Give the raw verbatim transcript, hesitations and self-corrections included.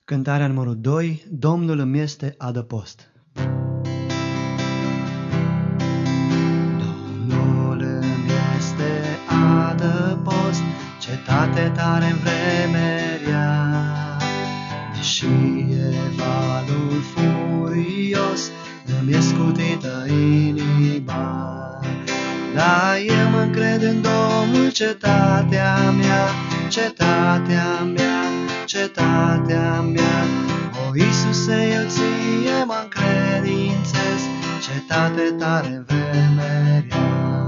Cântarea numărul doi, Domnul îmi este adăpost. Domnul îmi este adăpost, cetate tare în vreme rea. Deși e valul furios, îmi e scutită inima. Dar eu mă încred în Domnul, cetatea mea, cetatea mea, cetatea mea. O, Iisuse, Eu ție mă încredințez, cetate tare în vreme rea.